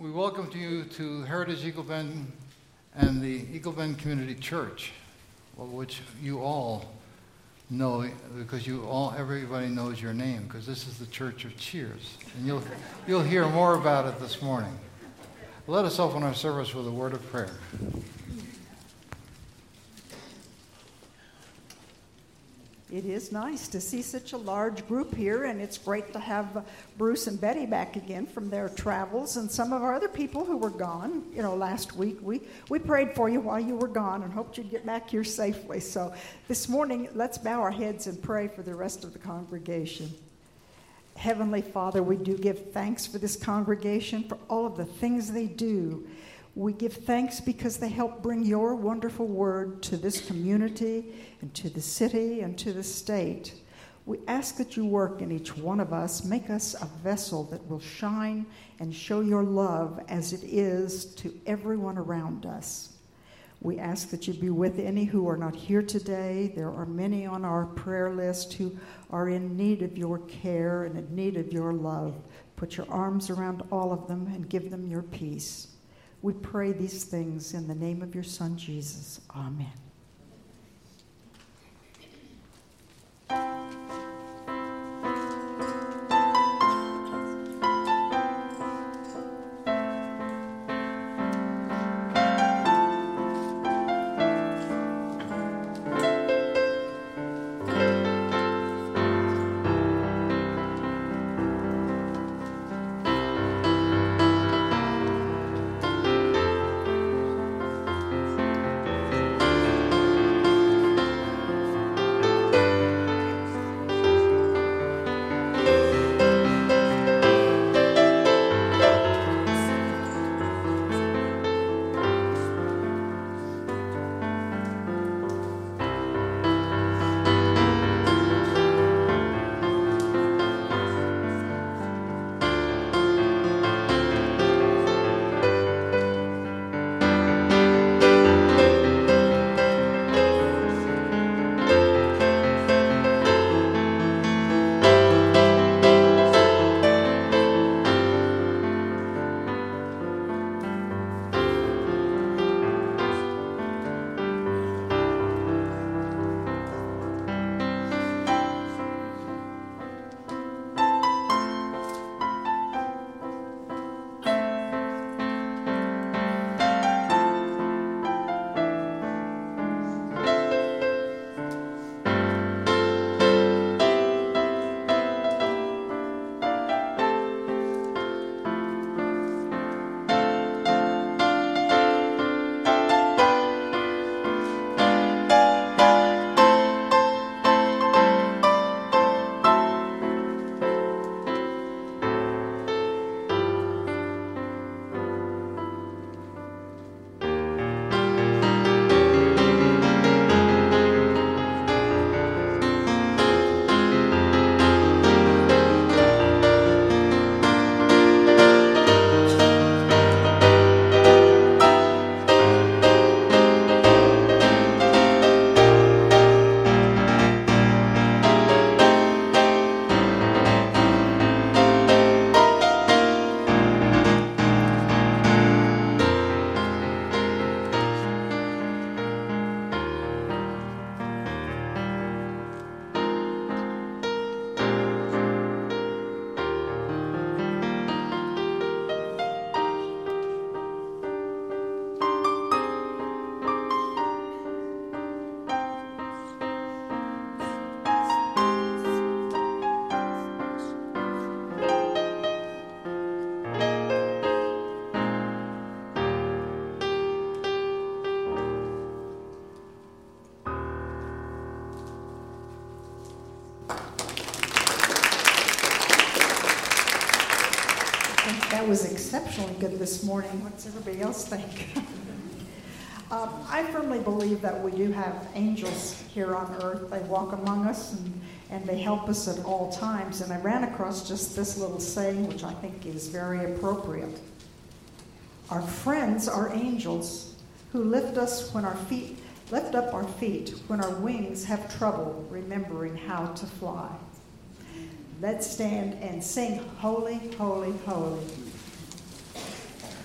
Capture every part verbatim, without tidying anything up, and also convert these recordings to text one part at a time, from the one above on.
We welcome you to Heritage Eagle Bend and the Eagle Bend Community Church, which you all know because you all everybody knows your name, because this is the Church of Cheers, and you'll you'll hear more about it this morning. Let us open our service with a word of prayer. It is nice to see such a large group here, and it's great to have Bruce and Betty back again from their travels, and some of our other people who were gone, you know, last week. We, we prayed for you while you were gone and hoped you'd get back here safely. So this morning, let's bow our heads and pray for the rest of the congregation. Heavenly Father, we do give thanks for this congregation, for all of the things they do. We give thanks because they help bring your wonderful word to this community and to the city and to the state. We ask that you work in each one of us, make us a vessel that will shine and show your love as it is to everyone around us. We ask that you be with any who are not here today. There are many on our prayer list who are in need of your care and in need of your love. Put your arms around all of them and give them your peace. We pray these things in the name of your Son, Jesus. Amen. That was exceptionally good this morning. What's everybody else think? um, I firmly believe that we do have angels here on earth. They walk among us and, and they help us at all times. And I ran across just this little saying, which I think is very appropriate. Our friends are angels who lift us when our feet, lift up our feet when our wings have trouble remembering how to fly. Let's stand and sing, Holy, Holy, Holy.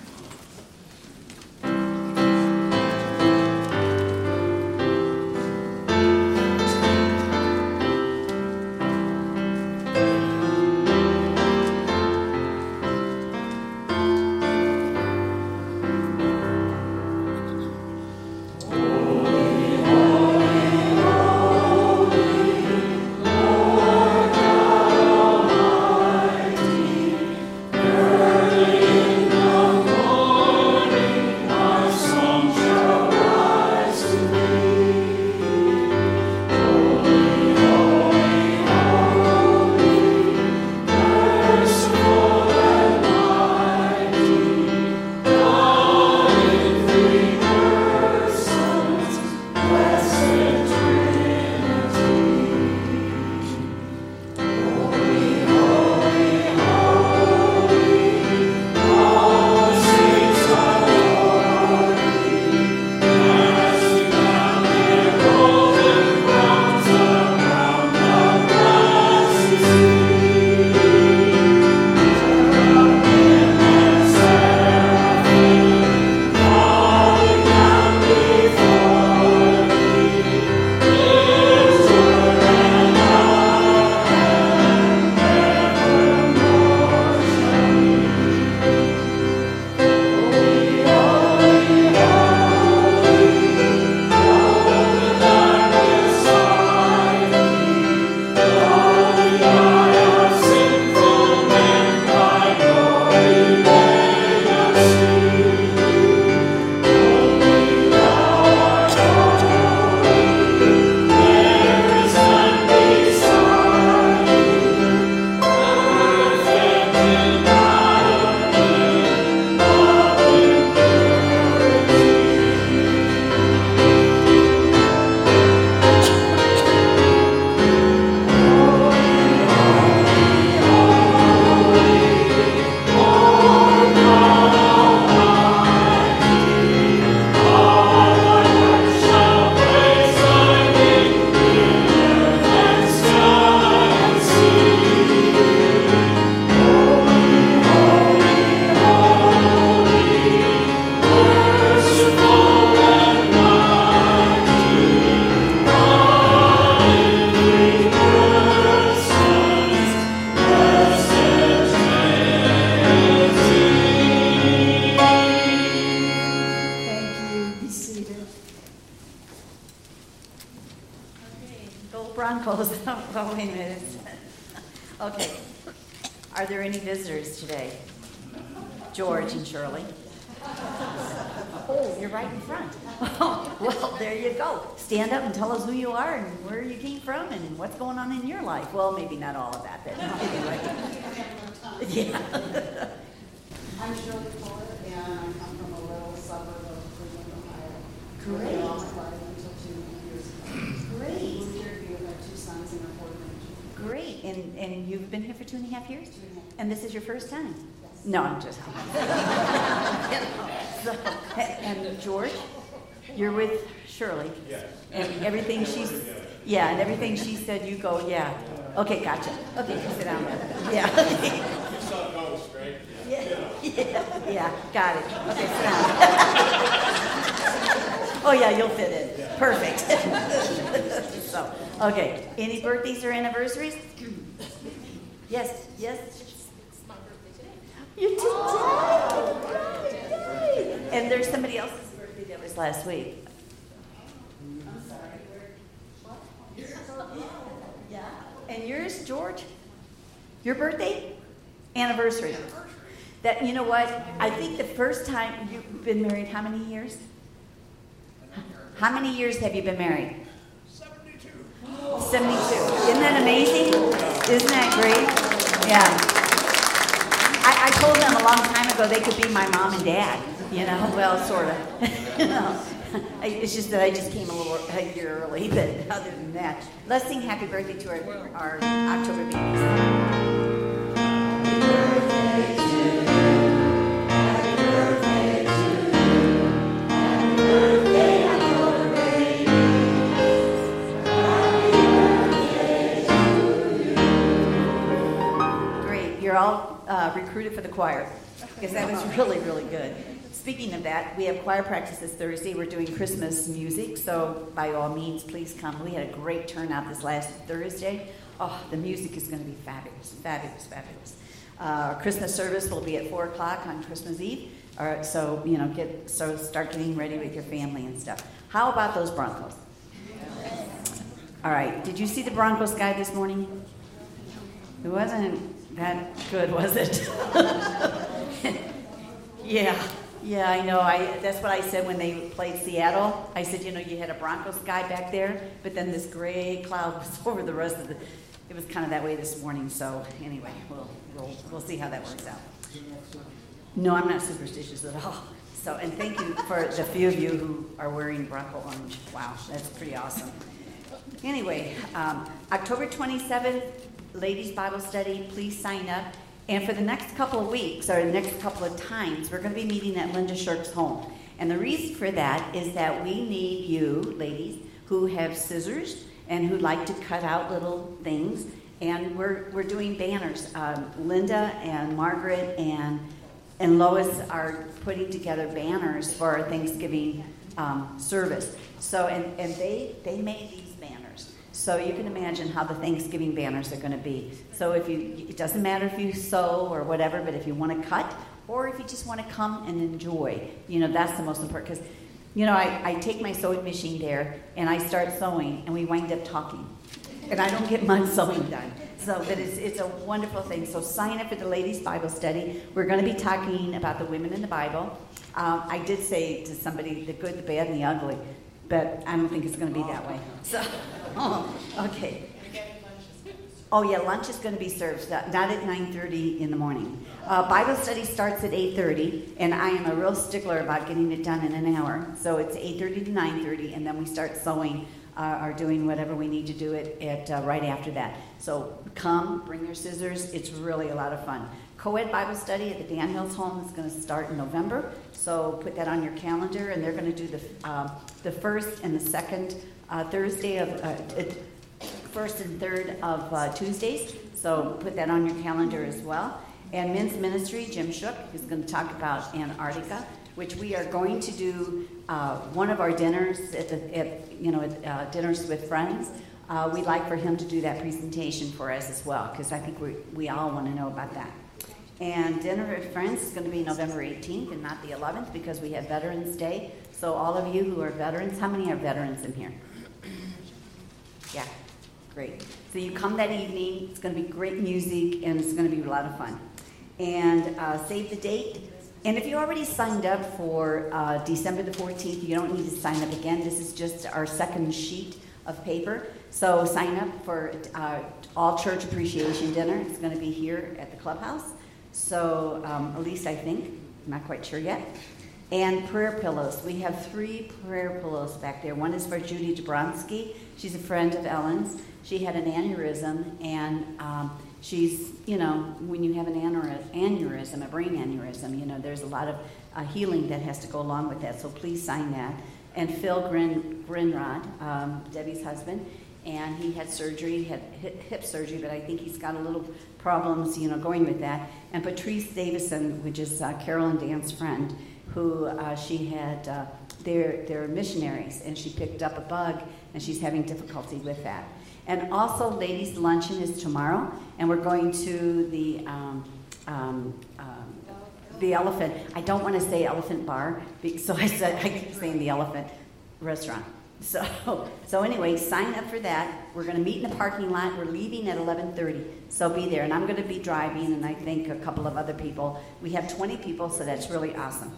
Oh, wait a minute. Okay. Are there any visitors today? George and Shirley. Oh, you're right in front. Oh, well, there you go. Stand up and tell us who you are and where you came from and what's going on in your life. Well, maybe not all of that, but anyway. Yeah. I'm Shirley Fuller, and I come from a little suburb of Cleveland, Ohio. Great. Lived all my life until two years ago. Great. Moved here to be with my two sons and our four grandchildren. Great. And and you've been here for two and a half years? Two and a half. And this is your first time? Yes. No, I'm just so, and George, you're with Shirley. Yes. And everything she's, yeah, and everything she said, you go, yeah. Okay, gotcha. Okay, sit down. Yeah. You saw it going straight. Yeah, yeah, yeah, got it. Okay, sit down. Oh, yeah, you'll fit in. Perfect. So, okay, any birthdays or anniversaries? Yes, yes. It's my birthday today. You today? Oh, right, yay. And there's somebody else's birthday that was last week. I'm sorry. Yeah. And yours, George? Your birthday? Anniversary. That, you know what? I think the first time you've been married, how many years? How many years have you been married? seventy-two. seventy-two. Isn't that amazing? Isn't that great? Yeah. I, I told them a long time ago they could be my mom and dad. You know, well, sort of. You know, I, it's just that I just came a little a year early, but other than that. Let's sing happy birthday to our, our October babies. Happy birthday to you. Happy birthday to you. Happy birthday, October babies. Happy birthday to you. Great. You're all uh, recruited for the choir because that was really, really good. Speaking of that, we have choir practice this Thursday. We're doing Christmas music, so by all means, please come. We had a great turnout this last Thursday. Oh, the music is going to be fabulous, fabulous, fabulous. Uh, our Christmas service will be at four o'clock on Christmas Eve. All right, so, you know, get so start getting ready with your family and stuff. How about those Broncos? All right, did you see the Broncos guy this morning? It wasn't that good, was it? Yeah. Yeah, I know. I that's what I said when they played Seattle. I said, you know, you had a Broncos guy back there, but then this gray cloud was over the rest of the. It was kind of that way this morning. So anyway, we'll we'll we'll see how that works out. No, I'm not superstitious at all. So and thank you for the few of you who are wearing Bronco orange. Wow, that's pretty awesome. Anyway, um, October twenty-seventh, Ladies Bible Study. Please sign up. And for the next couple of weeks, or the next couple of times, we're going to be meeting at Linda Shirk's home. And the reason for that is that we need you, ladies, who have scissors and who like to cut out little things. And we're we're doing banners. Um, Linda and Margaret and and Lois are putting together banners for our Thanksgiving um, service. So and, and they they made these banners. So you can imagine how the Thanksgiving banners are going to be. So if you, it doesn't matter if you sew or whatever, but if you want to cut, or if you just want to come and enjoy, you know, that's the most important. Because, you know, I, I take my sewing machine there, and I start sewing, and we wind up talking. And I don't get much sewing done. So, but it's, it's a wonderful thing. So sign up for the Ladies Bible Study. We're going to be talking about the women in the Bible. Um, I did say to somebody, the good, the bad, and the ugly. But I don't think it's going to be that way. So, oh, okay. Oh, yeah, lunch is going to be served, not at nine thirty in the morning. Uh, Bible study starts at eight thirty, and I am a real stickler about getting it done in an hour. So it's eight thirty to nine thirty, and then we start sewing uh, or doing whatever we need to do it at uh, right after that. So come, bring your scissors. It's really a lot of fun. Co-ed Bible study at the Dan Hills home is going to start in November, so put that on your calendar, and they're going to do the uh, the first and the second uh, Thursday of uh, it, first and third of uh, Tuesdays, so put that on your calendar as well. And men's ministry, Jim Shook, is going to talk about Antarctica, which we are going to do uh, one of our dinners at the at, you know at, uh, dinners with friends. Uh, we'd like for him to do that presentation for us as well, because I think we we all want to know about that. And Dinner with Friends is going to be November eighteenth and not the eleventh because we have Veterans Day. So all of you who are veterans, how many are veterans in here? Yeah, great. So you come that evening. It's going to be great music, and it's going to be a lot of fun. And uh, save the date. And if you already signed up for uh, December the fourteenth, you don't need to sign up again. This is just our second sheet of paper. So sign up for uh, All Church Appreciation Dinner. It's going to be here at the clubhouse. So um, at least I think. I'm not quite sure yet. And prayer pillows. We have three prayer pillows back there. One is for Judy Jabronsky. She's a friend of Ellen's. She had an aneurysm, and um, she's, you know, when you have an aneurysm, a brain aneurysm, you know, there's a lot of uh, healing that has to go along with that. So please sign that. And Phil Grin, Grinrod, um, Debbie's husband, and he had surgery, had hip, hip surgery, but I think he's got a little problems, you know, going with that. And Patrice Davison, which is uh, Carol and Dan's friend, who uh, she had, uh, they're, they're missionaries, and she picked up a bug, and she's having difficulty with that. And also, ladies' luncheon is tomorrow, and we're going to the um, um, um, the Elephant. I don't want to say Elephant Bar, so I said I keep saying the Elephant Restaurant. So, so anyway, sign up for that. We're going to meet in the parking lot. We're leaving at eleven thirty, so be there. And I'm going to be driving, and I think a couple of other people. We have twenty people, so that's really awesome.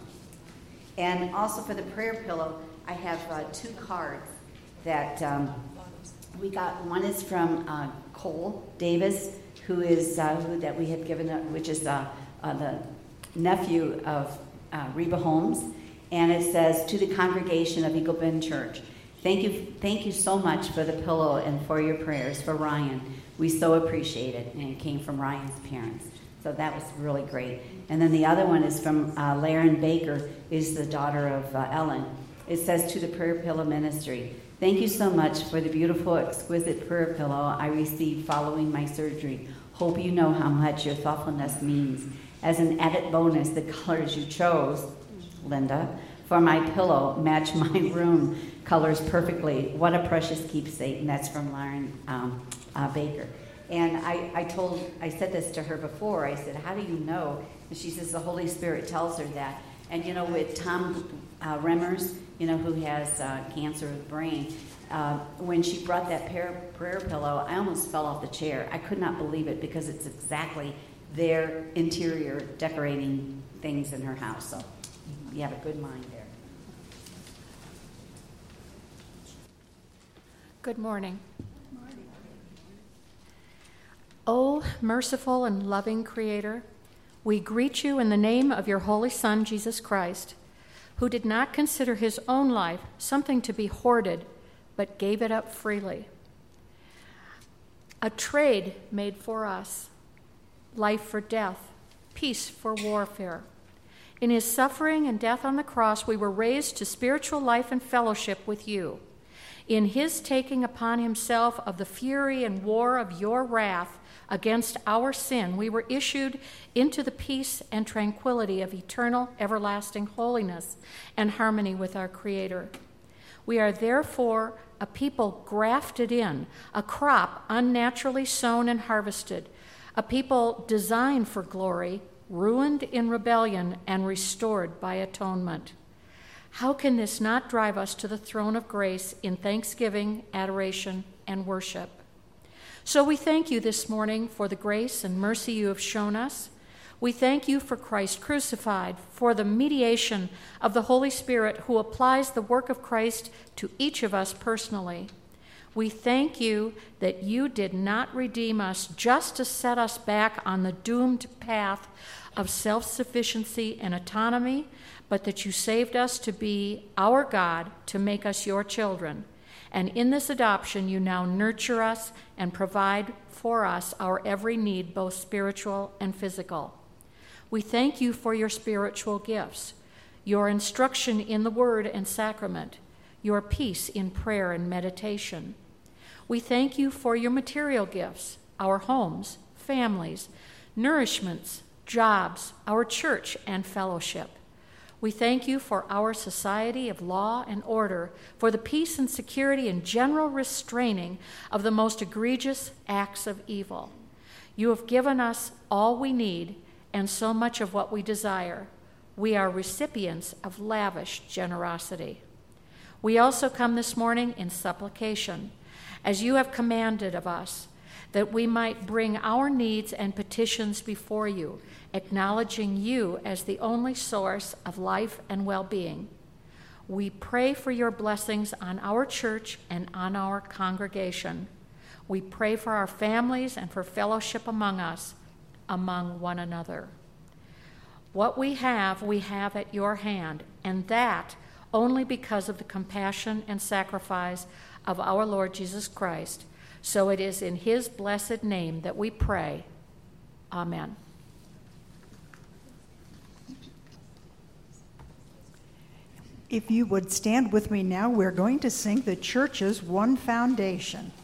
And also for the prayer pillow, I have uh, two cards that um, we got. One is from uh, Cole Davis, who is uh, who that we have given, up, which is uh, uh, the nephew of uh, Reba Holmes, and it says, "To the congregation of Eagle Bend Church, thank you, thank you so much for the pillow and for your prayers for Ryan. We so appreciate it." And it came from Ryan's parents, so that was really great. And then the other one is from uh, Laren Baker, is the daughter of uh, Ellen. It says, "To the Prayer Pillow Ministry, thank you so much for the beautiful, exquisite prayer pillow I received following my surgery. Hope you know how much your thoughtfulness means. As an added bonus, the colors you chose, Linda, for my pillow match my room colors perfectly. What a precious keepsake." And that's from Lauren um, uh, Baker. And I, I told, I said this to her before. I said, "How do you know?" And she says, "The Holy Spirit tells her that." And you know, with Tom uh, Remmers, you know, who has uh, cancer of the brain, uh, when she brought that prayer, prayer pillow, I almost fell off the chair. I could not believe it, because it's exactly their interior decorating things in her house. So you have a good mind there. Good morning. O merciful and loving Creator, we greet you in the name of your Holy Son, Jesus Christ, who did not consider his own life something to be hoarded, but gave it up freely. A trade made for us, life for death, peace for warfare. In his suffering and death on the cross, we were raised to spiritual life and fellowship with you. In his taking upon himself of the fury and war of your wrath against our sin, we were issued into the peace and tranquility of eternal, everlasting holiness and harmony with our Creator. We are therefore a people grafted in, a crop unnaturally sown and harvested, a people designed for glory, ruined in rebellion, and restored by atonement. How can this not drive us to the throne of grace in thanksgiving, adoration, and worship? So we thank you this morning for the grace and mercy you have shown us. We thank you for Christ crucified, for the mediation of the Holy Spirit who applies the work of Christ to each of us personally. We thank you that you did not redeem us just to set us back on the doomed path of self-sufficiency and autonomy, but that you saved us to be our God, to make us your children. And in this adoption, you now nurture us and provide for us our every need, both spiritual and physical. We thank you for your spiritual gifts, your instruction in the word and sacrament, your peace in prayer and meditation. We thank you for your material gifts, our homes, families, nourishments, jobs, our church, and fellowship. We thank you for our society of law and order, for the peace and security and general restraining of the most egregious acts of evil. You have given us all we need and so much of what we desire. We are recipients of lavish generosity. We also come this morning in supplication, as you have commanded of us, that we might bring our needs and petitions before you, acknowledging you as the only source of life and well-being. We pray for your blessings on our church and on our congregation. We pray for our families and for fellowship among us, among one another. What we have, we have at your hand, and that only because of the compassion and sacrifice of our Lord Jesus Christ. So it is in his blessed name that we pray. Amen. If you would stand with me now, we're going to sing the church's One Foundation.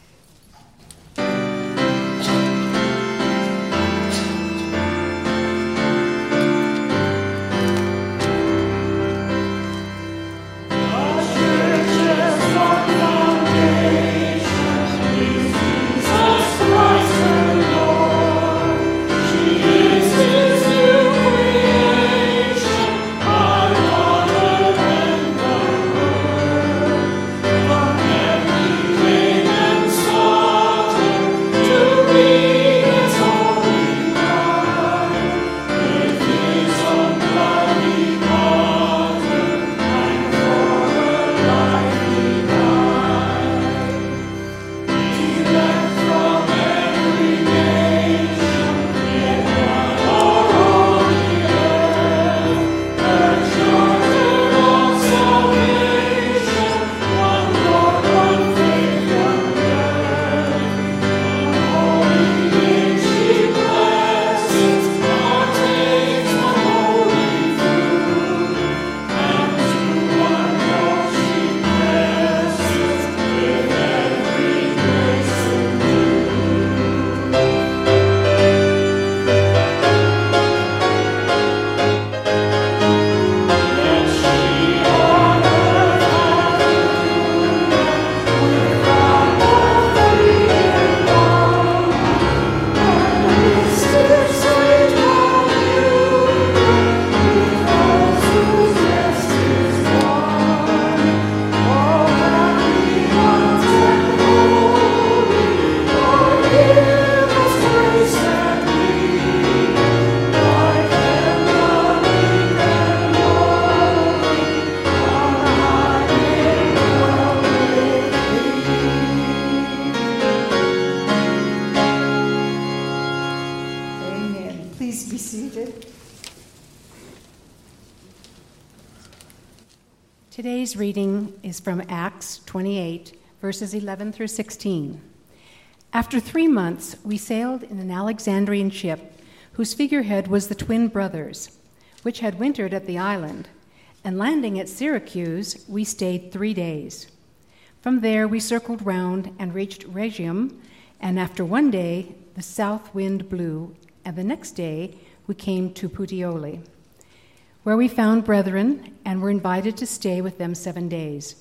Today's reading is from Acts twenty-eight, verses eleven through sixteen. After three months, we sailed in an Alexandrian ship whose figurehead was the twin brothers, which had wintered at the island, and landing at Syracuse, we stayed three days. From there, we circled round and reached Rhegium, and after one day, the south wind blew, and the next day, we came to Puteoli, where we found brethren and were invited to stay with them seven days.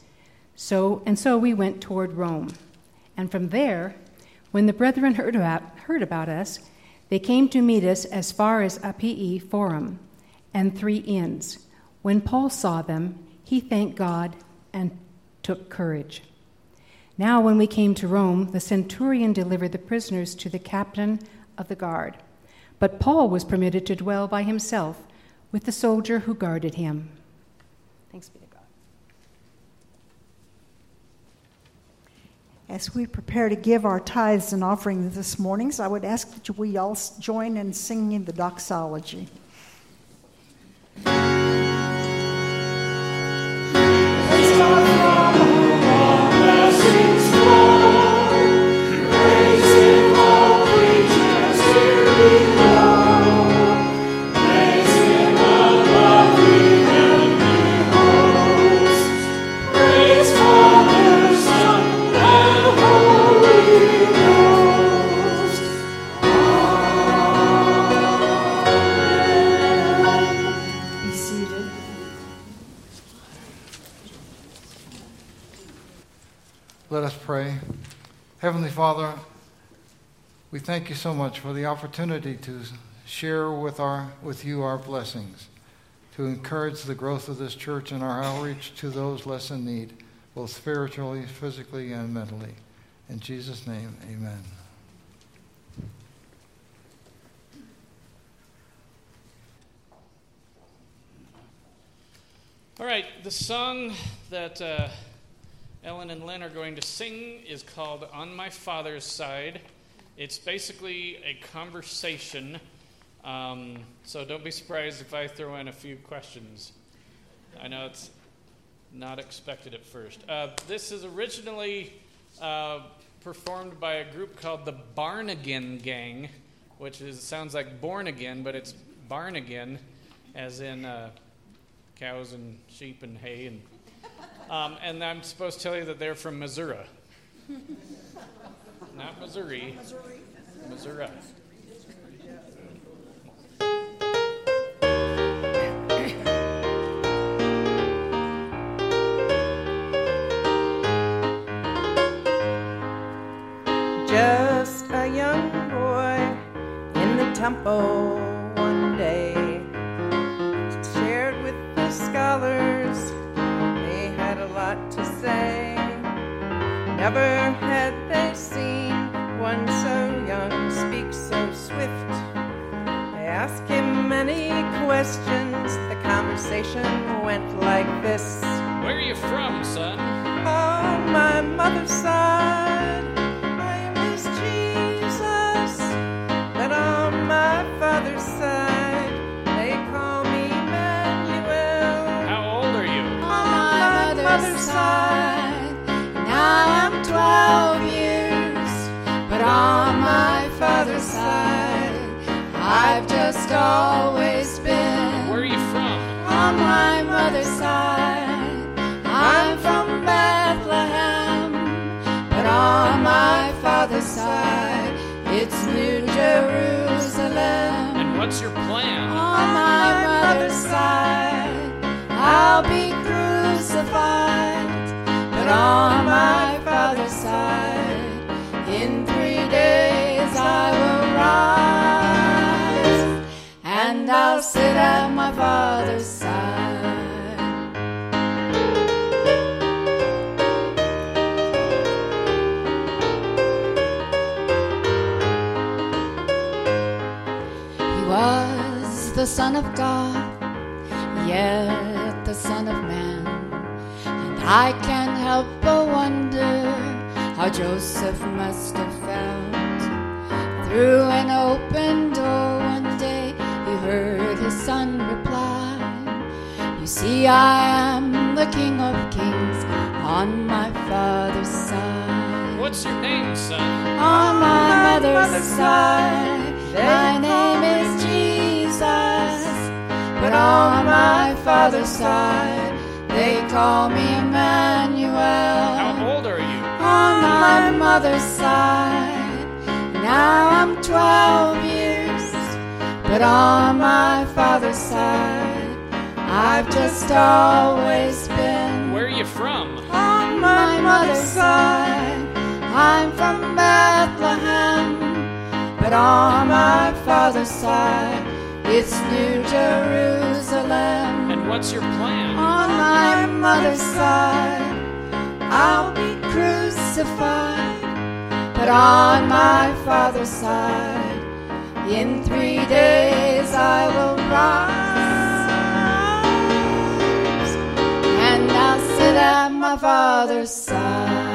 So and so we went toward Rome. And from there, when the brethren heard about, heard about us, they came to meet us as far as Appii Forum and Three Inns. When Paul saw them, he thanked God and took courage. Now when we came to Rome, the centurion delivered the prisoners to the captain of the guard. But Paul was permitted to dwell by himself with the soldier who guarded him. Thanks be to God. As we prepare to give our tithes and offerings this morning, I would ask that we all join in singing the doxology. Let us pray. Heavenly Father, we thank you so much for the opportunity to share with our with you our blessings, to encourage the growth of this church and our outreach to those less in need, both spiritually, physically, and mentally. In Jesus' name, amen. All right, the song that uh, Ellen and Lynn are going to sing is called On My Father's Side. It's basically a conversation, um, so don't be surprised if I throw in a few questions. I know it's not expected at first. Uh, this is originally uh, performed by a group called the Barnegan Gang, which is sounds like born again, but it's Barnegan, as in uh, cows and sheep and hay. And um, and I'm supposed to tell you that they're from Missouri. Not Missouri. Missouri. Missouri. Just a young boy in the temple one day, shared with the scholars, they had a lot to say. Never had they seen one so young speak so swift. They asked him many questions, the conversation went like this. Where are you from, son? On my mother's side, but on my father's side, they call me Emmanuel. How old are you? On my mother's side, now I'm twelve years. But on my father's side, I've just always been. Where are you from? On my mother's side, I'm from Bethlehem. But on my father's side, it's New Jerusalem. And what's your plan? On my mother's side, I'll be crucified. But on my father's side, in three days I will rise, and I'll sit at my father's side. Was the Son of God, yet the Son of Man. And I can't help but wonder how Joseph must have felt. Through an open door one day, he heard his son reply, you see, I am the King of Kings on my father's side. What's your name, son? On my mother's side, my name is Jesus, but on my father's side, they call me Emmanuel. How old are you? On my mother's side, now I'm twelve years, but on my father's side, I've just always been. Where are you from? On my mother's side, I'm from Bethlehem. But on my father's side, it's New Jerusalem. And what's your plan? On my mother's side, I'll be crucified. But on my father's side, in three days I will rise, and I'll sit at my father's side.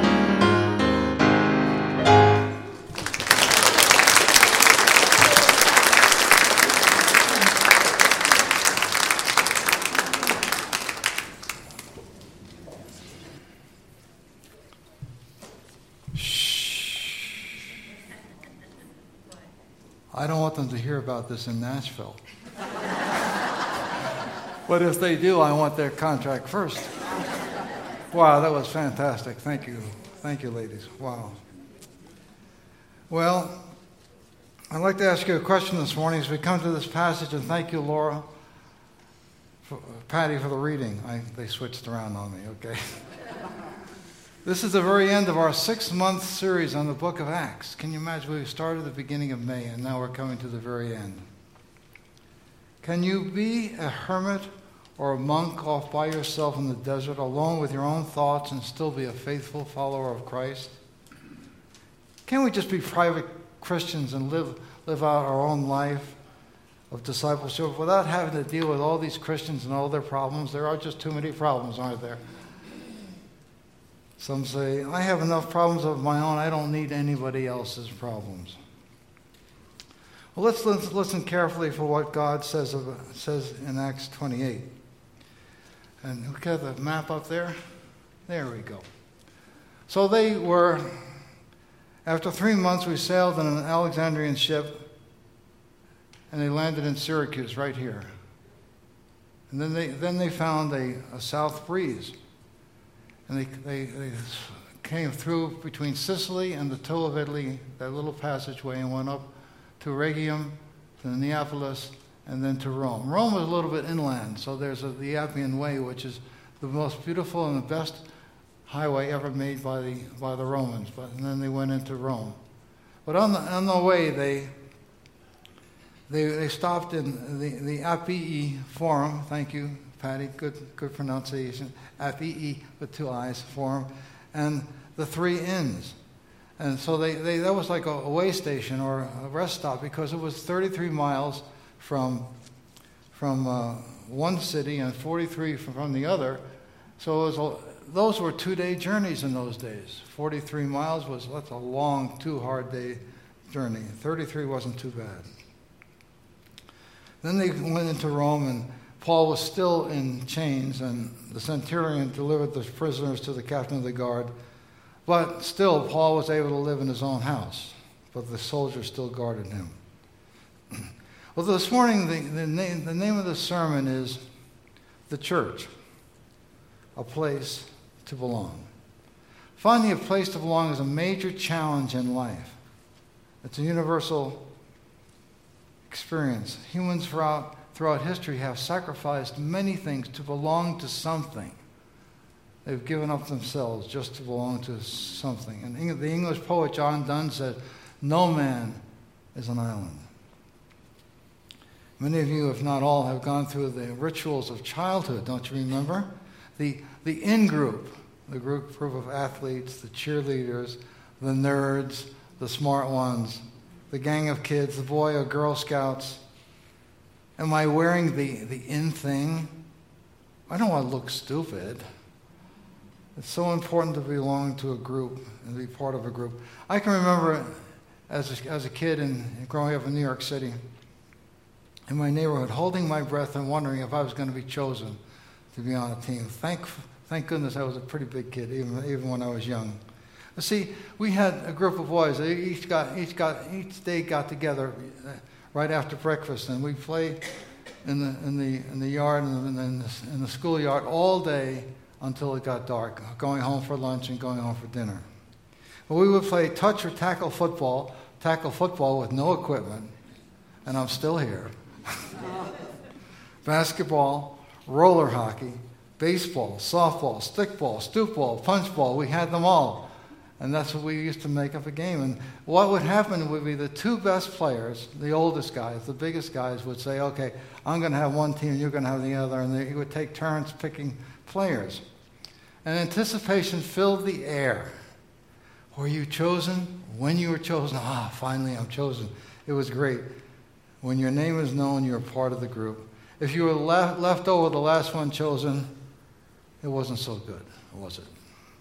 I don't want them to hear about this in Nashville. But if they do, I want their contract first. Wow, that was fantastic. Thank you. Thank you, ladies. Wow. Well, I'd like to ask you a question this morning as we come to this passage, and thank you, Laura, for, Patty, for the reading. I, they switched around on me, okay? This is the very end of our six-month series on the book of Acts. Can you imagine? We started at the beginning of May, and now we're coming to the very end. Can you be a hermit or a monk off by yourself in the desert, alone with your own thoughts, and still be a faithful follower of Christ? Can't we just be private Christians and live, live out our own life of discipleship without having to deal with all these Christians and all their problems? There are just too many problems, aren't there? Some say, I have enough problems of my own. I don't need anybody else's problems. Well, let's listen carefully for what God says, of, says in Acts twenty-eight. And we got the map up there? There we go. So they were, after three months, we sailed in an Alexandrian ship, and they landed in Syracuse right here. And then they then they found a, a south breeze. And they, they, they came through between Sicily and the toe of Italy, that little passageway, and went up to Rhegium, to Neapolis, and then to Rome. Rome was a little bit inland, so there's a, the Appian Way, which is the most beautiful and the best highway ever made by the by the Romans. But and then they went into Rome. But on the on the way, they they they stopped in the the Appii Forum. Thank you, Patty. Good good pronunciation. Appii with two I's Forum, and the Three Inns. And so they, they that was like a, a way station or a rest stop, because it was thirty-three miles from from uh, one city and forty-three from, from the other. So it was a, those were two-day journeys in those days. forty-three miles was that's a long, two hard day journey. thirty-three wasn't too bad. Then they went into Rome, and Paul was still in chains, and the centurion delivered the prisoners to the captain of the guard. But still, Paul was able to live in his own house, but the soldiers still guarded him. Well, this morning, the, the, name, the name of the sermon is The Church, a place to belong. Finding a place to belong is a major challenge in life. It's a universal experience. Humans throughout, throughout history have sacrificed many things to belong to something. They've given up themselves just to belong to something. And the English poet John Donne said, no man is an island. Many of you, if not all, have gone through the rituals of childhood, don't you remember? The, the in-group, the group, group of athletes, the cheerleaders, the nerds, the smart ones, the gang of kids, the boy or Girl Scouts. Am I wearing the, the in thing? I don't want to look stupid. It's so important to belong to a group and be part of a group. I can remember as a, as a kid and growing up in New York City, in my neighborhood, holding my breath and wondering if I was going to be chosen to be on a team. Thank, thank goodness I was a pretty big kid, even, even when I was young. But see, we had a group of boys. They each got, each got, each day got together right after breakfast, and we played in the in the in the yard and in the, in the schoolyard all day until it got dark, going home for lunch and going home for dinner. Well, we would play touch or tackle football, tackle football with no equipment, and I'm still here. Basketball, roller hockey, baseball, softball, stickball, stoopball, punchball, we had them all. And that's what we used to make up a game. And what would happen would be the two best players, the oldest guys, the biggest guys, would say, okay, I'm going to have one team, you're going to have the other, and they would take turns picking players. And anticipation filled the air. Were you chosen? When you were chosen, ah, finally I'm chosen. It was great. When your name is known, you're part of the group. If you were left, left over the last one chosen, it wasn't so good, was it?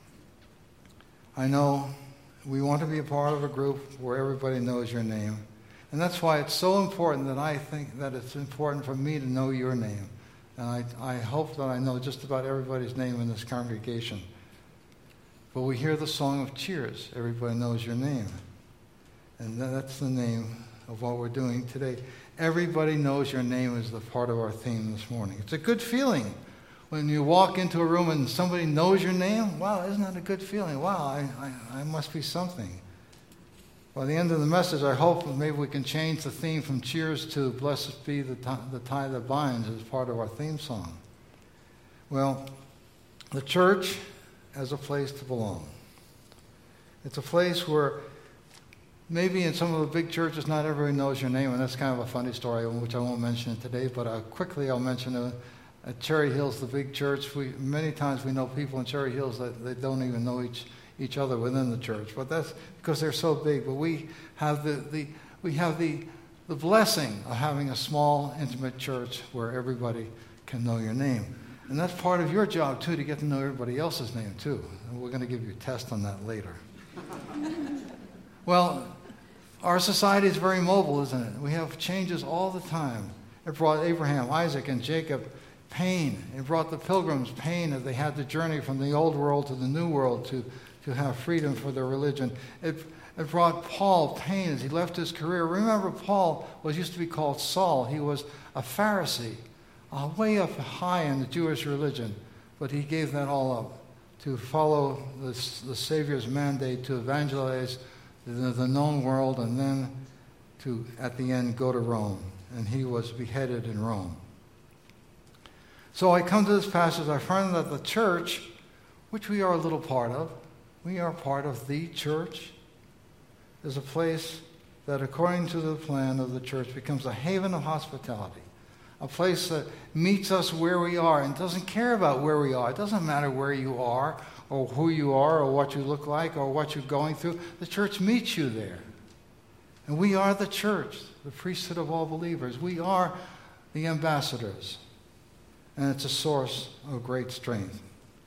I know we want to be a part of a group where everybody knows your name. And that's why it's so important that I think that it's important for me to know your name. And I, I hope that I know just about everybody's name in this congregation. But we hear the song of cheers. Everybody knows your name. And that's the name of what we're doing today. Everybody knows your name is the part of our theme this morning. It's a good feeling. When you walk into a room and somebody knows your name, wow, isn't that a good feeling? Wow, I, I, I must be something. By the end of the message, I hope maybe we can change the theme from cheers to blessed be the, t- the tie that binds as part of our theme song. Well, the church as a place to belong. It's a place where maybe in some of the big churches not everybody knows your name, and that's kind of a funny story, which I won't mention today, but uh, quickly I'll mention it. At Cherry Hills, the big church, we many times we know people in Cherry Hills that they don't even know each each other within the church, but that's because they're so big. But we have the, the we have the the blessing of having a small, intimate church where everybody can know your name. And that's part of your job, too, to get to know everybody else's name, too. And we're going to give you a test on that later. Well, our society is very mobile, isn't it? We have changes all the time. It brought Abraham, Isaac, and Jacob pain. It brought the pilgrims pain as they had to journey from the old world to the new world to, to have freedom for their religion. It, it brought Paul pain as he left his career. Remember, Paul was used to be called Saul. He was a Pharisee, uh, way up high in the Jewish religion, but he gave that all up to follow the, the Savior's mandate to evangelize the, the known world and then to, at the end, go to Rome. And he was beheaded in Rome. So I come to this passage, I find that the church, which we are a little part of, we are part of the church, is a place that, according to the plan of the church, becomes a haven of hospitality, a place that meets us where we are and doesn't care about where we are. It doesn't matter where you are or who you are or what you look like or what you're going through. The church meets you there. And we are the church, the priesthood of all believers. We are the ambassadors. And it's a source of great strength.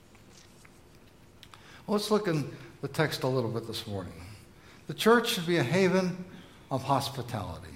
Well, let's look in the text a little bit this morning. The church should be a haven of hospitality.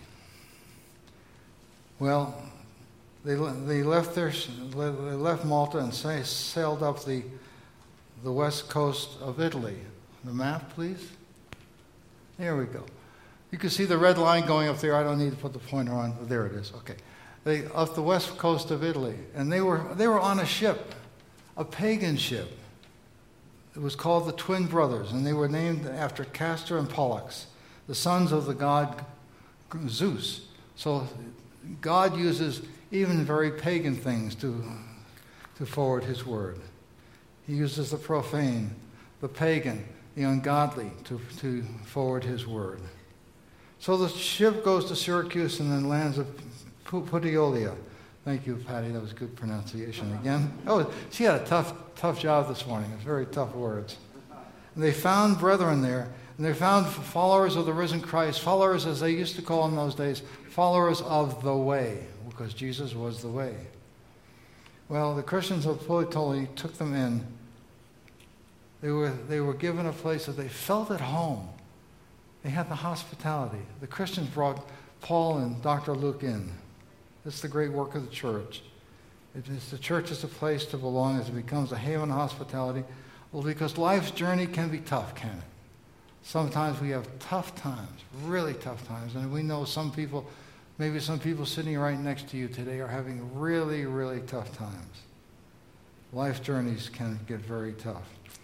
Well, they, they left their they left Malta and say, sailed up the the west coast of Italy. The map, please. There we go. You can see the red line going up there. I don't need to put the pointer on. There it is. Okay. They off the west coast of Italy, and they were they were on a ship, a pagan ship. It was called the Twin Brothers, and they were named after Castor and Pollux, the sons of the god Zeus. So God uses even very pagan things to to forward his word. He uses the profane, the pagan, the ungodly to, to forward his word. So the ship goes to Syracuse and then lands at Puteoli. Thank you, Patty. That was good pronunciation again. Oh, she had a tough, tough job this morning. It's very tough words. And they found brethren there, and they found followers of the risen Christ, followers, as they used to call in those days, followers of the way, because Jesus was the way. Well, the Christians of Puteoli took them in. They were, they were given a place that they felt at home. They had the hospitality. The Christians brought Paul and Doctor Luke in. It's the great work of the church. It is, the church is a place to belong as it becomes a haven of hospitality. Well, because life's journey can be tough, can it? Sometimes we have tough times, really tough times. And we know some people, maybe some people sitting right next to you today are having really, really tough times. Life journeys can get very tough.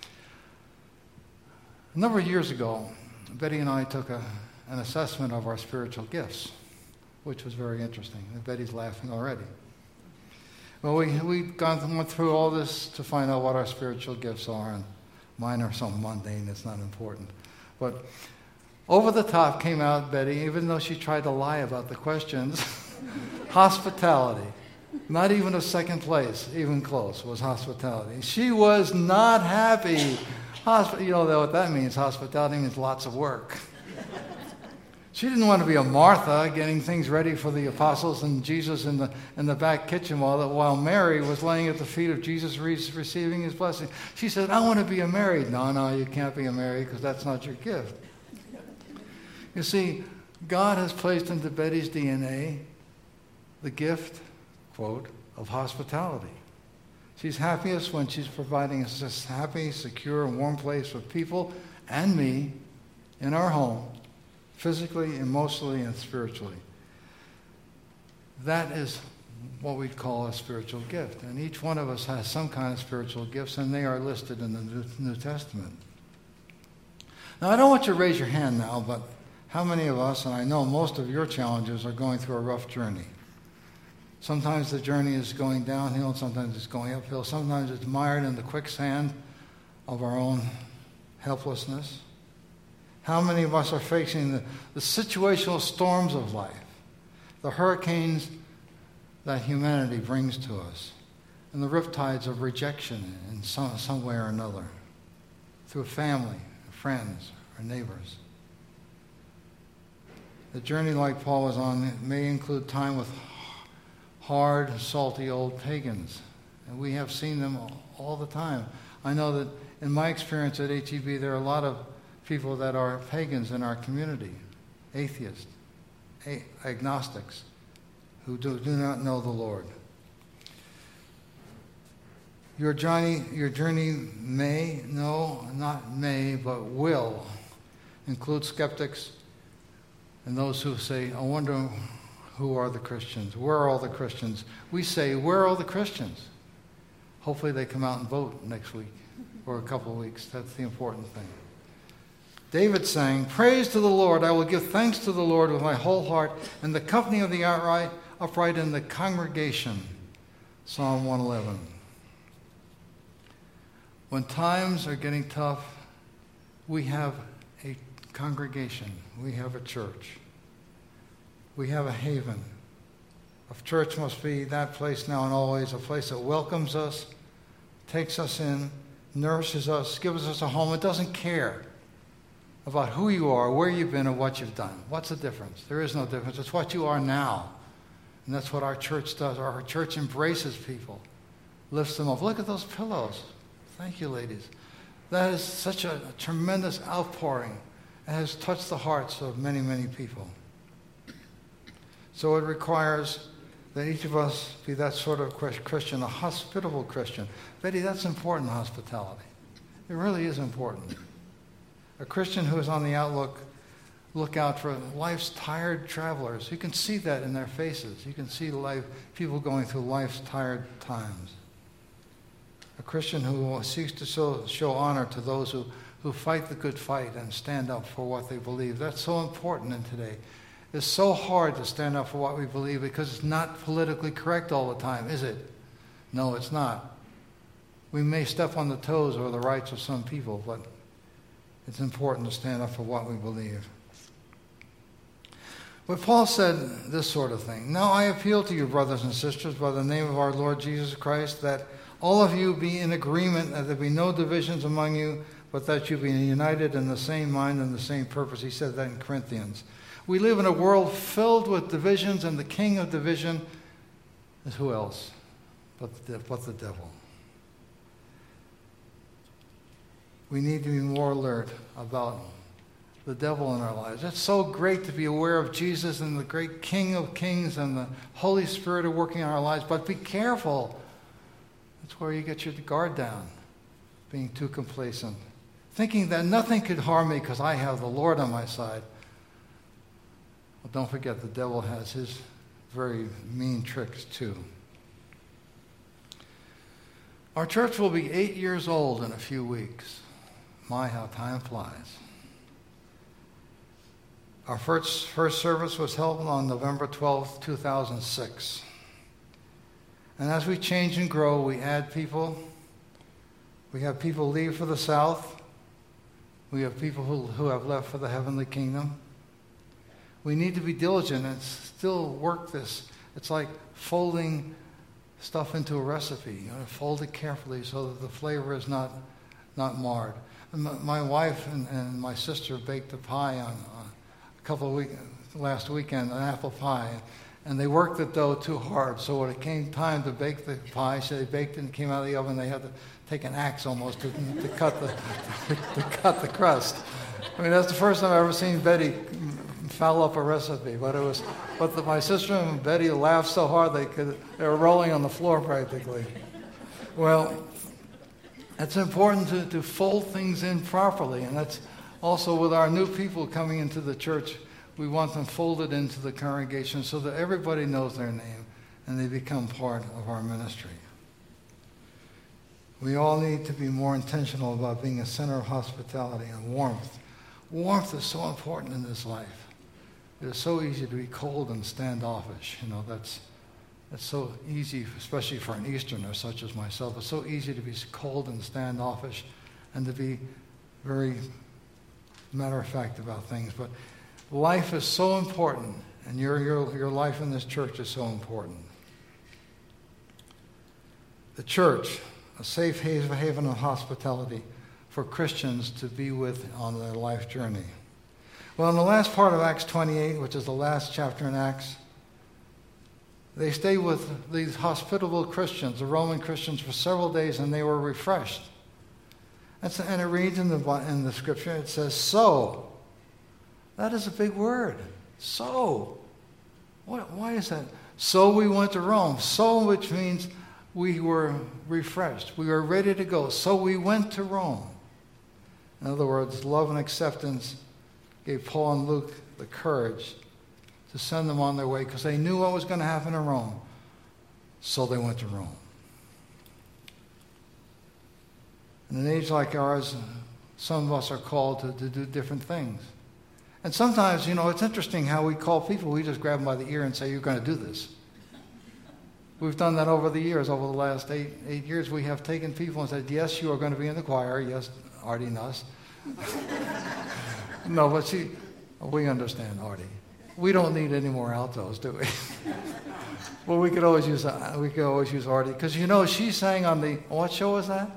A number of years ago, Betty and I took a, an assessment of our spiritual gifts, which was very interesting. And Betty's laughing already. Well, we, we've gone went through all this to find out what our spiritual gifts are, and mine are so mundane, it's not important. But over the top came out, Betty, even though she tried to lie about the questions, hospitality. Not even a second place, even close, was hospitality. She was not happy. Hosp- you know what that means. Hospitality means lots of work. She didn't want to be a Martha getting things ready for the apostles and Jesus in the in the back kitchen while while Mary was laying at the feet of Jesus re- receiving his blessing. She said, I want to be a Mary. No, no, you can't be a Mary because that's not your gift. You see, God has placed into Betty's D N A the gift, quote, of hospitality. She's happiest when she's providing a happy, secure, and warm place for people and me in our home, physically, emotionally, and spiritually. That is what we call a spiritual gift. And each one of us has some kind of spiritual gifts, and they are listed in the New, New Testament. Now, I don't want you to raise your hand now, but how many of us, and I know most of your challenges, are going through a rough journey? Sometimes the journey is going downhill, sometimes it's going uphill, sometimes it's mired in the quicksand of our own helplessness. How many of us are facing the, the situational storms of life, the hurricanes that humanity brings to us, and the riptides of rejection in some, some way or another, through family, friends, or neighbors. The journey like Paul was on may include time with hard, salty old pagans. And we have seen them all the time. I know that in my experience at H E B, there are a lot of people that are pagans in our community, atheists, a- agnostics, who do, do not know the Lord. Your journey, your journey may, no, not may, but will include skeptics and those who say, I wonder who are the Christians? Where are all the Christians? We say, where are all the Christians? Hopefully they come out and vote next week or a couple of weeks. That's the important thing. David sang, praise to the Lord. I will give thanks to the Lord with my whole heart in the company of the outright, upright in the congregation. Psalm one eleven. When times are getting tough, we have a congregation. We have a church. We have a haven. A church must be that place now and always, a place that welcomes us, takes us in, nourishes us, gives us a home. It doesn't care about who you are, where you've been, or what you've done. What's the difference? There is no difference. It's what you are now. And that's what our church does. Our church embraces people, lifts them up. Look at those pillows. Thank you, ladies. That is such a, a tremendous outpouring. It has touched the hearts of many, many people. So it requires that each of us be that sort of Christian, a hospitable Christian. Betty, that's important, hospitality. It really is important. A Christian who is on the outlook, look out for life's tired travelers. You can see that in their faces. You can see life, people going through life's tired times. A Christian who seeks to show, show honor to those who, who fight the good fight and stand up for what they believe. That's so important in today. It's so hard to stand up for what we believe because it's not politically correct all the time, is it? No, it's not. We may step on the toes or the rights of some people, but it's important to stand up for what we believe. But Paul said this sort of thing. Now I appeal to you, brothers and sisters, by the name of our Lord Jesus Christ, that all of you be in agreement, that there be no divisions among you, but that you be united in the same mind and the same purpose. He said that in Corinthians. We live in a world filled with divisions, and the king of division is who else but the, but the devil. We need to be more alert about the devil in our lives. It's so great to be aware of Jesus and the great King of Kings and the Holy Spirit are working in our lives, but be careful. That's where you get your guard down, being too complacent, thinking that nothing could harm me because I have the Lord on my side. Well, don't forget the devil has his very mean tricks too. Our church will be eight years old in a few weeks. My, how time flies. Our first, first service was held on November twelfth, two thousand six. And as we change and grow, we add people. We have people leave for the South. We have people who, who have left for the heavenly kingdom. We need to be diligent and still work this. It's like folding stuff into a recipe. You know, fold it carefully so that the flavor is not, not marred. And my, my wife and, and my sister baked a pie on, on a couple of weeks, last weekend, an apple pie. And they worked the dough too hard. So when it came time to bake the pie, so they baked it and came out of the oven. They had to take an axe almost to, to cut the to cut the crust. I mean, that's the first time I've ever seen Betty foul up a recipe. But it was, but the, my sister and Betty laughed so hard they could they were rolling on the floor practically. Well, it's important to, to fold things in properly, and that's also with our new people coming into the church. We want them folded into the congregation so that everybody knows their name and they become part of our ministry. We all need to be more intentional about being a center of hospitality and warmth. Warmth is so important in this life. It is so easy to be cold and standoffish. You know, that's that's so easy, especially for an Easterner such as myself. It's so easy to be cold and standoffish and to be very matter of fact about things. But life is so important, and your, your, your life in this church is so important. The church, a safe haven of hospitality for Christians to be with on their life journey. Well, in the last part of Acts twenty-eight, which is the last chapter in Acts, they stayed with these hospitable Christians, the Roman Christians, for several days, and they were refreshed. And, so, and it reads in the, in the scripture, it says, so. That is a big word. So. What, why is that? So we went to Rome. So, which means we were refreshed. We were ready to go. So we went to Rome. In other words, love and acceptance gave Paul and Luke the courage to send them on their way because they knew what was going to happen in Rome. So they went to Rome. In an age like ours, some of us are called to, to do different things. And sometimes, you know, it's interesting how we call people. We just grab them by the ear and say, you're going to do this. We've done that over the years. Over the last eight, eight years, we have taken people and said, yes, you are going to be in the choir. Yes, Artie and us. No, but see, we understand Artie. We don't need any more altos, do we? Well, we could always use uh, we could always use Artie because you know she sang on the what show was that?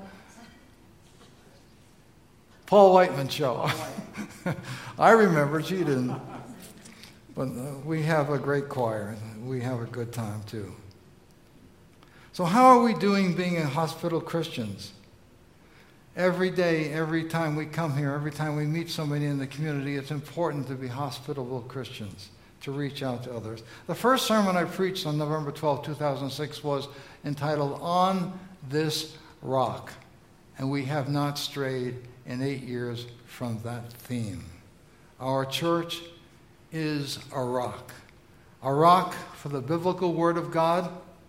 Paul Whiteman show. I remember, she didn't. But uh, we have a great choir. We have a good time too. So how are we doing being hospital Christians? Every day, every time we come here, every time we meet somebody in the community, it's important to be hospitable Christians, to reach out to others. The first sermon I preached on November twelfth, two thousand six was entitled, On This Rock. And we have not strayed in eight years from that theme. Our church is a rock. A rock for the biblical Word of God.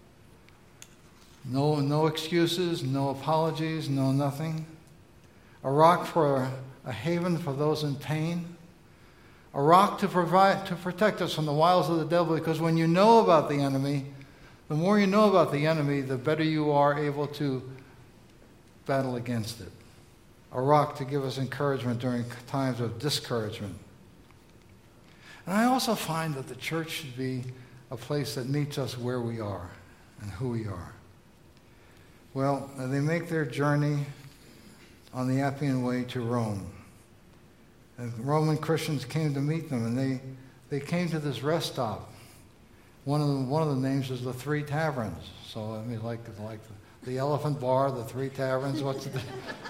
No, no excuses, no apologies, no nothing. A rock for a haven for those in pain. A rock to provide, to protect us from the wiles of the devil, because when you know about the enemy, the more you know about the enemy, the better you are able to battle against it. A rock to give us encouragement during times of discouragement. And I also find that the church should be a place that meets us where we are and who we are. Well, they make their journey on the Appian Way to Rome. And Roman Christians came to meet them, and they, they came to this rest stop. One of the, one of the names is the Three Taverns. So, I mean, like, like the, the Elephant Bar, the Three Taverns, what's the...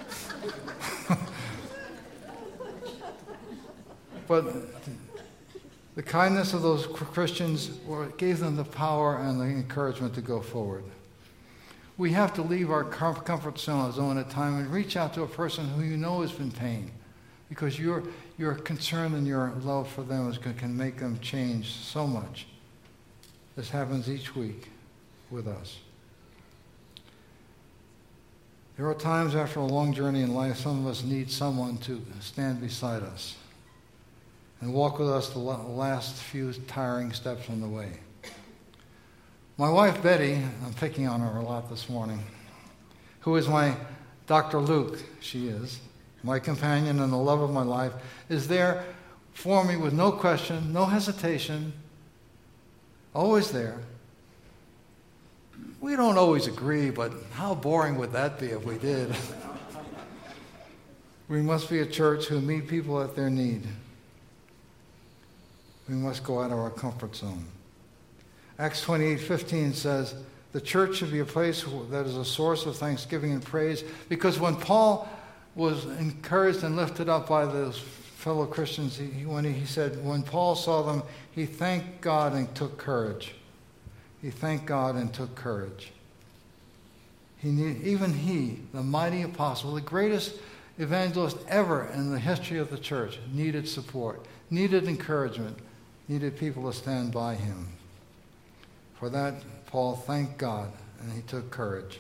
But the kindness of those Christians gave them the power and the encouragement to go forward. We have to leave our comfort zone at time and reach out to a person who you know is in pain, because your your concern and your love for them is, can make them change so much. This happens each week with us. There are times after a long journey in life, some of us need someone to stand beside us and walk with us the last few tiring steps on the way. My wife, Betty, I'm picking on her a lot this morning, who is my Doctor Luke, she is, my companion and the love of my life, is there for me with no question, no hesitation, always there. We don't always agree, but how boring would that be if we did? We must be a church who meet people at their need. We must go out of our comfort zone. Acts twenty-eight fifteen says, the church should be a place that is a source of thanksgiving and praise, because when Paul was encouraged and lifted up by those fellow Christians, he, when he, he said, when Paul saw them, he thanked God and took courage. He thanked God and took courage. He need, even he, the mighty apostle, the greatest evangelist ever in the history of the church, needed support, needed encouragement, needed people to stand by him. For that, Paul thanked God, and he took courage.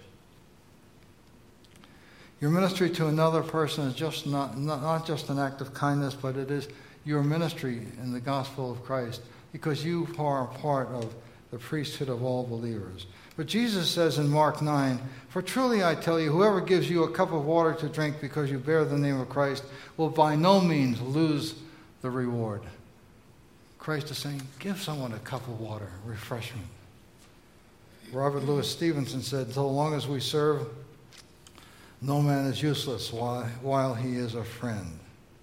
Your ministry to another person is just not, not, not just an act of kindness, but it is your ministry in the gospel of Christ, because you are part of the priesthood of all believers. But Jesus says in Mark nine, for truly I tell you, whoever gives you a cup of water to drink because you bear the name of Christ will by no means lose the reward. Christ is saying, give someone a cup of water, refreshment. Robert Louis Stevenson said, so long as we serve No man is useless while, while he is a friend.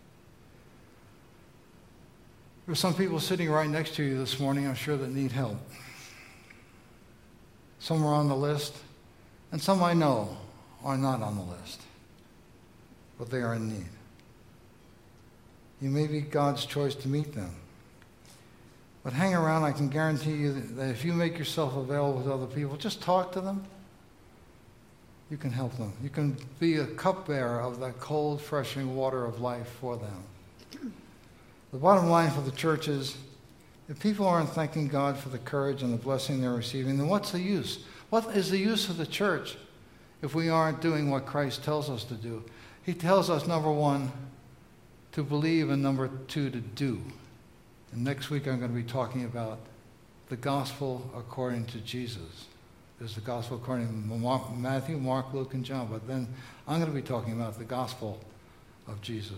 There are some people sitting right next to you this morning, I'm sure, that need help. Some are on the list, and some I know are not on the list, but they are in need. You may be God's choice to meet them. But hang around, I can guarantee you that if you make yourself available with other people, just talk to them. You can help them. You can be a cupbearer of that cold, refreshing water of life for them. The bottom line for the church is, if people aren't thanking God for the courage and the blessing they're receiving, then what's the use? What is the use of the church if we aren't doing what Christ tells us to do? He tells us, number one, to believe, and number two, to do. And next week I'm going to be talking about the gospel according to Jesus. There's the gospel according to Matthew, Mark, Luke, and John. But then I'm going to be talking about the gospel of Jesus.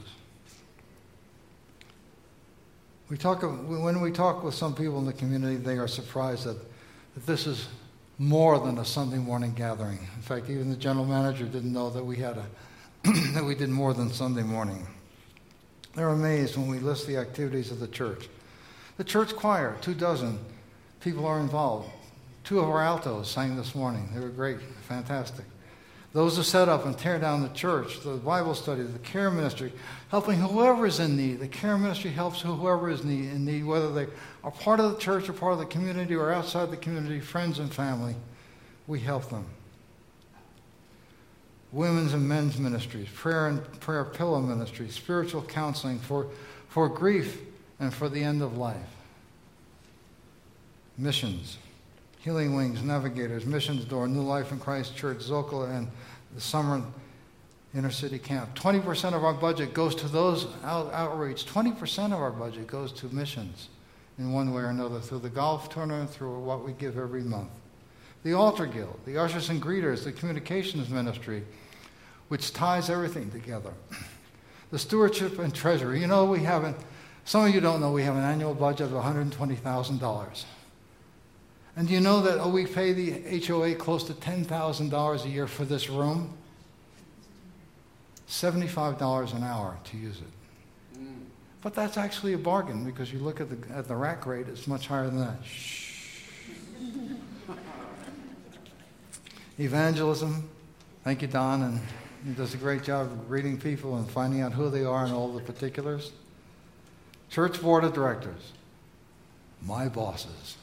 We talk, when we talk with some people in the community, they are surprised that, that this is more than a Sunday morning gathering. In fact, even the general manager didn't know that we had a that we did more than Sunday morning. They're amazed when we list the activities of the church. The church choir, two dozen people are involved. Two of our altos sang this morning. They were great, fantastic. Those who set up and tear down the church, the Bible study, the care ministry, helping whoever is in need. The care ministry helps whoever is in need, whether they are part of the church or part of the community or outside the community, friends and family. We help them. Women's and men's ministries, prayer and prayer pillow ministries, spiritual counseling for, for grief and for the end of life. Missions. Healing Wings, Navigators, Missions Door, New Life in Christ Church, Zocala, and the summer inner city camp. twenty percent of our budget goes to those out, outreach. twenty percent of our budget goes to missions in one way or another, through the golf tournament, through what we give every month. The Altar Guild, the Ushers and Greeters, the Communications Ministry, which ties everything together. The Stewardship and Treasury. You know, we haven't, some of you don't know, we have an annual budget of one hundred twenty thousand dollars. And do you know that oh, we pay the H O A close to ten thousand dollars a year for this room? seventy-five dollars an hour to use it. Mm. But that's actually a bargain, because you look at the, at the rack rate, it's much higher than that. Shh. Evangelism. Thank you, Don. And he does a great job of greeting people and finding out who they are and all the particulars. Church Board of Directors. My bosses.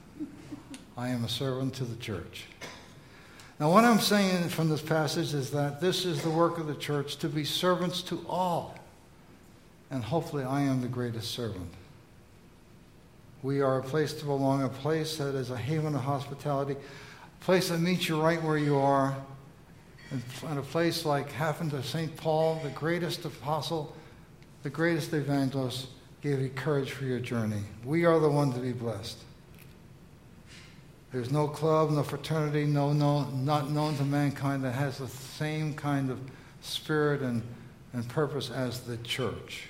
I am a servant to the church. Now, what I'm saying from this passage is that this is the work of the church, to be servants to all. And hopefully I am the greatest servant. We are a place to belong, a place that is a haven of hospitality, a place that meets you right where you are, and a place like happened to Saint Paul, the greatest apostle, the greatest evangelist, gave you courage for your journey. We are the ones to be blessed. There's no club, no fraternity, no, no, not known to mankind that has the same kind of spirit and, and purpose as the church.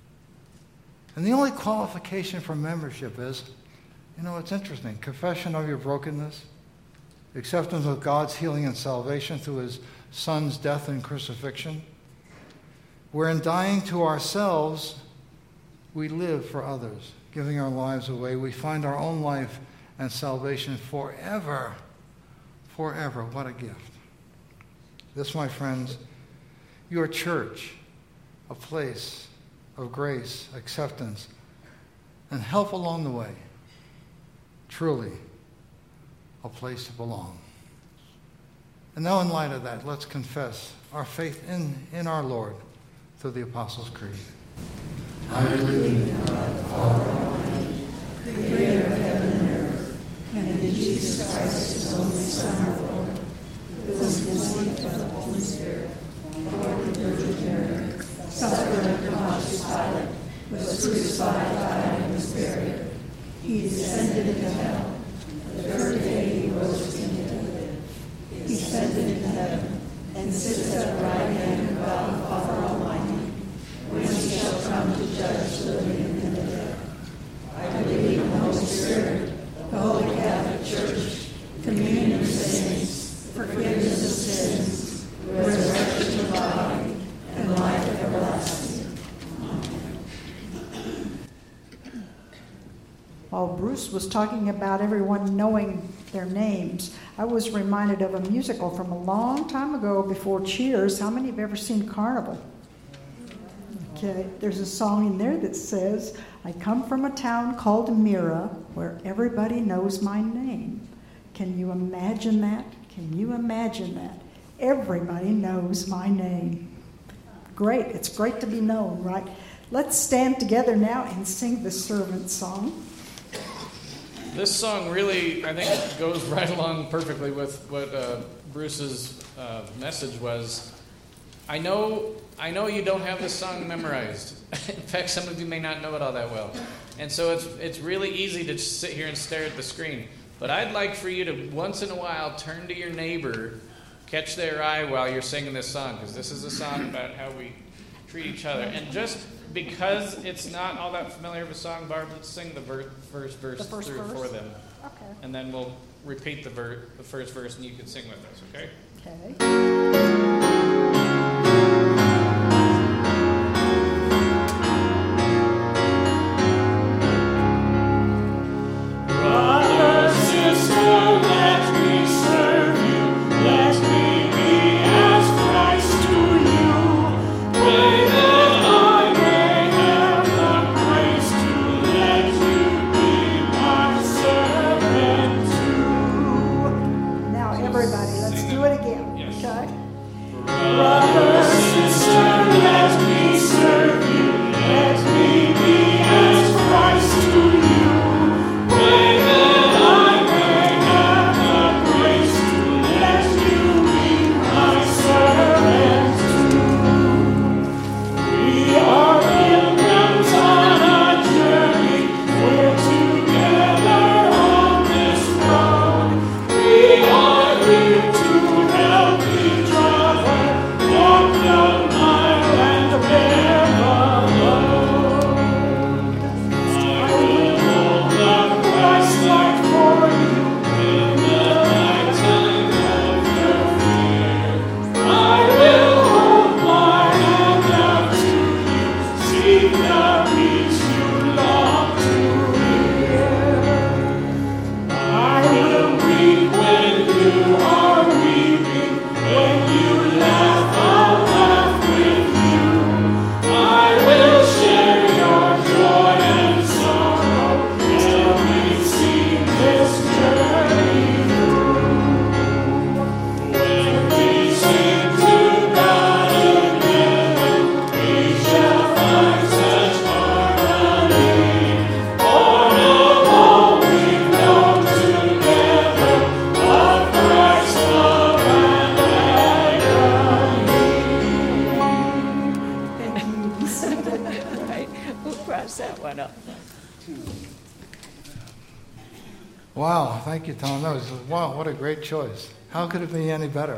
And the only qualification for membership is, you know, it's interesting, confession of your brokenness, acceptance of God's healing and salvation through his Son's death and crucifixion. Where in dying to ourselves, we live for others, giving our lives away. We find our own life and salvation forever, forever. What a gift. This, my friends, your church, a place of grace, acceptance, and help along the way. Truly, a place to belong. And now, in light of that, let's confess our faith in, in our Lord through the Apostles' Creed. I believe in God, the Father Almighty, creator of heaven and earth, and in Jesus Christ, his only Son, our Lord, who was conceived of the Holy Spirit, born of the Virgin Mary, suffered under Pontius Pilate, was crucified, died, and was buried. He descended into hell. The third day he rose from the dead. He ascended into heaven, and sits at the right hand of God the Father Almighty, when he shall come to judge the living and the dead. I believe in the Holy Spirit, the Holy Catholic Church, communion of saints, forgiveness of sins, resurrection Bruce was talking about everyone knowing their names, I was reminded of a musical from a long time ago before Cheers. How many have ever seen Carnival? Okay, there's a song in there that says, I come from a town called Mira where everybody knows my name. Can you imagine that? Can you imagine that? Everybody knows my name. Great. It's great to be known, right? Let's stand together now and sing the servant song. This song really, I think, goes right along perfectly with what uh, Bruce's uh, message was. I know, I know you don't have this song memorized. In fact, some of you may not know it all that well. And so it's it's really easy to just sit here and stare at the screen. But I'd like for you to, once in a while, turn to your neighbor, catch their eye while you're singing this song, because this is a song about how we treat each other. And just because it's not all that familiar of a song, Barb, let's sing the ver- first verse The first through verse? for them. Okay. And then we'll repeat the, ver- the first verse, and you can sing with us, okay? Okay. Wow, thank you, Tom. That was, wow, what a great choice. How could it be any better?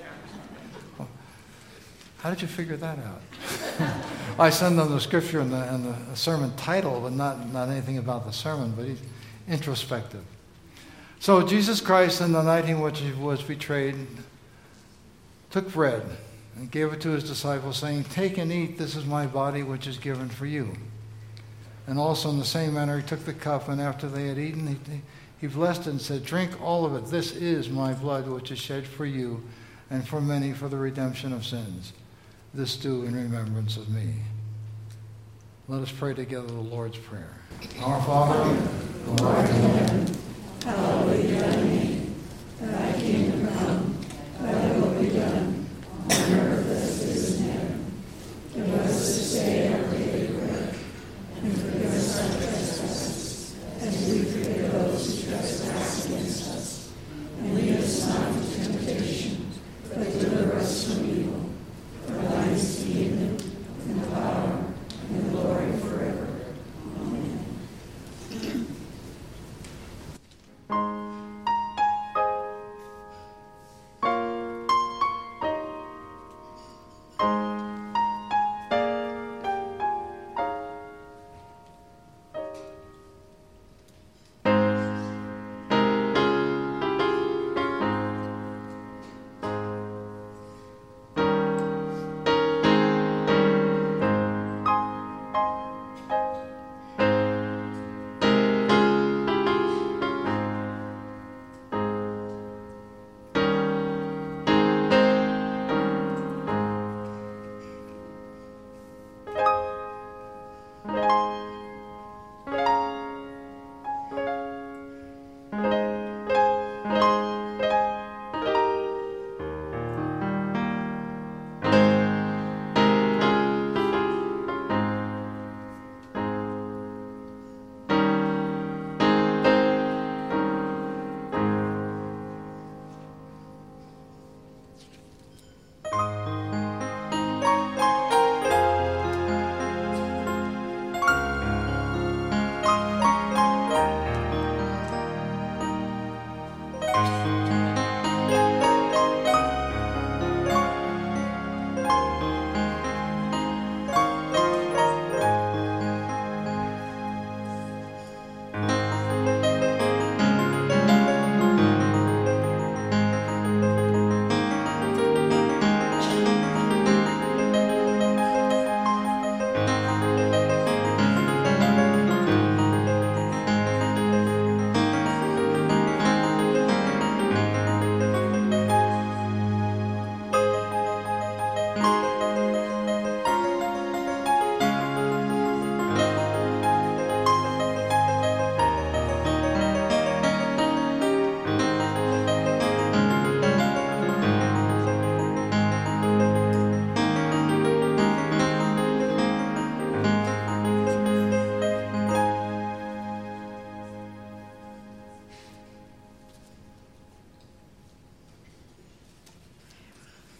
How did you figure that out? I send them the scripture and the, and the sermon title, but not, not anything about the sermon, but he's introspective. So Jesus Christ, in the night in which he was betrayed, took bread and gave it to his disciples, saying, "Take and eat, this is my body which is given for you." And also in the same manner he took the cup, and after they had eaten, he, he blessed it and said, "Drink all of it. This is my blood which is shed for you and for many for the redemption of sins. This do in remembrance of me." Let us pray together the Lord's Prayer. Our Father, who art in heaven, hallowed be thy name. Thy kingdom come, thy will be done, on earth as it is in heaven. Give us this day our daily bread, and forgive us our trespasses, as we forgive those who trespass against us. And lead us not into temptation, but deliver us from evil. For thine is the kingdom, and the power, and the glory forever. Amen.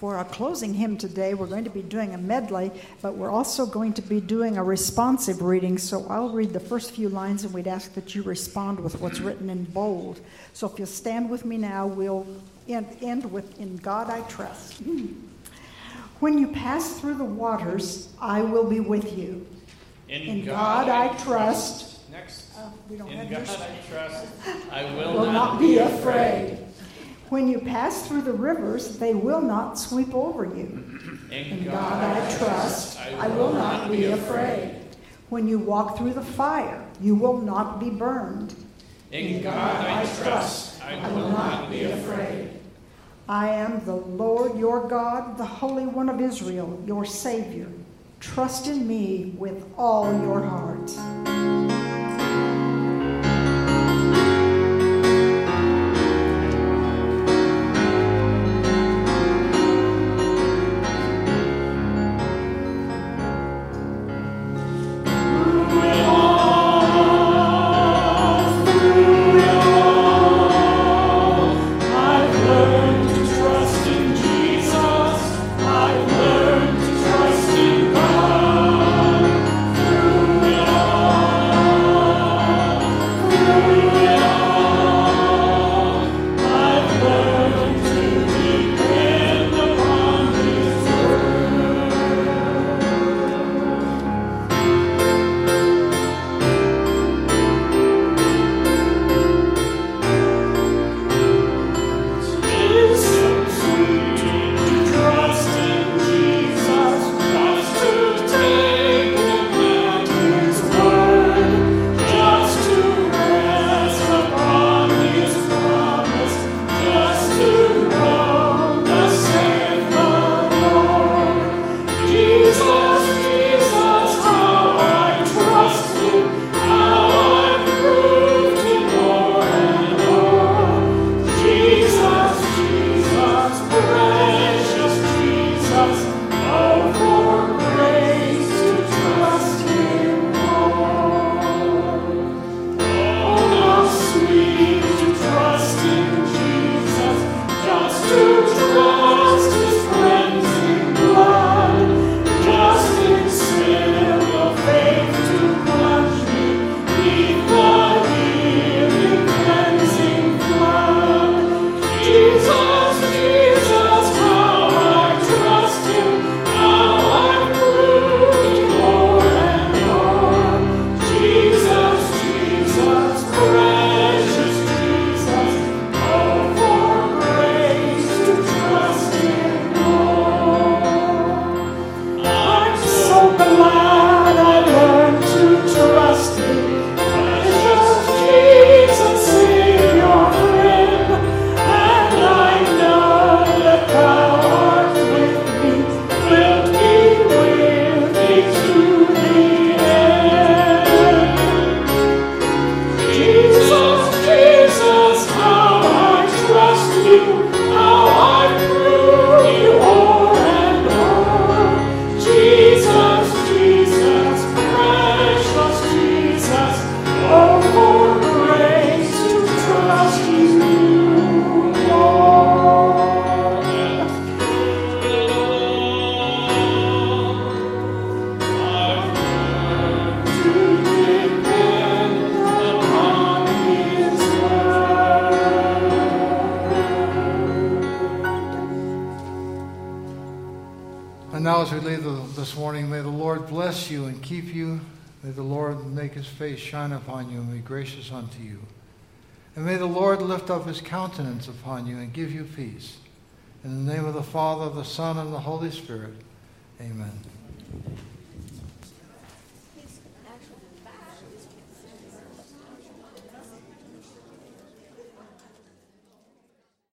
For our closing hymn today, we're going to be doing a medley, but we're also going to be doing a responsive reading. So I'll read the first few lines, and we'd ask that you respond with what's written in bold. So if you'll stand with me now, we'll end, end with "In God I Trust." When you pass through the waters, I will be with you. In, In God, God I I trust. Next. Uh, we don't In have God yours. I trust. I will, will not, not be afraid. When you pass through the rivers, they will not sweep over you. In, In God I trust, I will not be afraid. When you walk through the fire, you will not be burned. In God I trust, I will not be afraid. I am the Lord your God, the Holy One of Israel, your Savior. Trust in me with all your heart. And now as we leave the, this morning, may the Lord bless you and keep you. May the Lord make his face shine upon you and be gracious unto you. And may the Lord lift up his countenance upon you and give you peace. In the name of the Father, the Son, and the Holy Spirit. Amen.